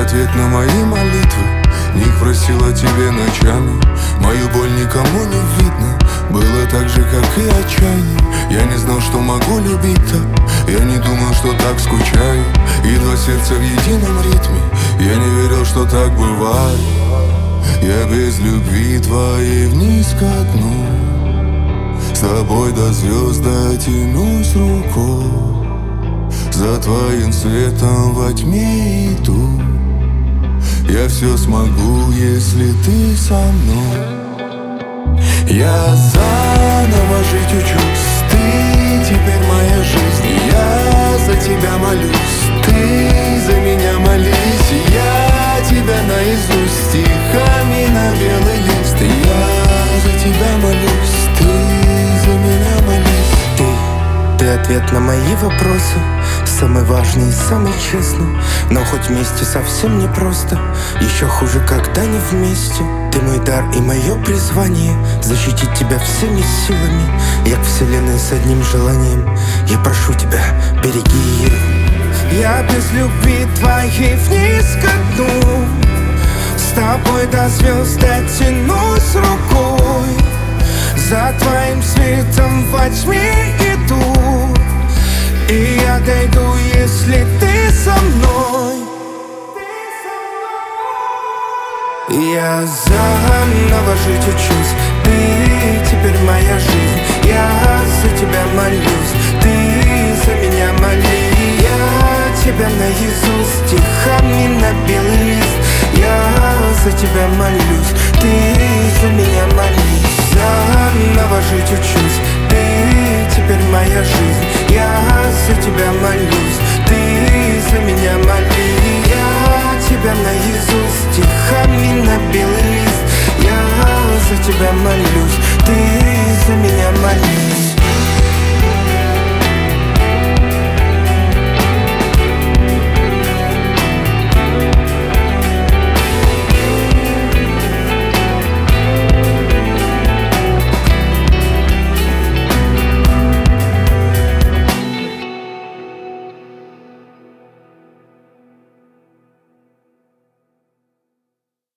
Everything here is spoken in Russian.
ответ на мои молитвы. Ник просил о тебе ночами, мою боль никому не видно. Было так же, как и отчаяние. Я не знал, что могу любить так. Я не думал, что так скучаю. Едва сердце в едином ритме. Я не верил, что так бывает. Я без любви твоей вниз ко дну. С тобой до звезд дотянусь рукой. За твоим светом во тьме иду. Я все смогу, если ты со мной. Я заново жить учусь. Ты теперь моя жизнь. Я за тебя молюсь. Ты за меня молись. Я тебя наизусть стихами на белый лист. Я за тебя молюсь. Ты за меня молись. Ты ответ на мои вопросы, самый важный и самый честный. Но хоть вместе совсем не просто. Еще хуже, когда не вместе. Ты мой дар и мое призвание. Защитить тебя всеми силами. Я к вселенной с одним желанием. Я прошу тебя, береги ее. Я без любви твоей вниз ко дну. С тобой до звезд дотянусь рукой. За твоим светом во тьме иду. И я дойду, если ты со мной. Я заново жить учусь. Ты теперь моя жизнь. Я за тебя молюсь. Ты за меня молись. Я тебя наизусть стихами на белый лист. Я за тебя молюсь. Ты за меня молись. Заново жить учусь. Ты теперь моя жизнь. Я за тебя молюсь. Ты за меня молись. Я тебя наизусть стихами на белый лист. Я за тебя молюсь. Ты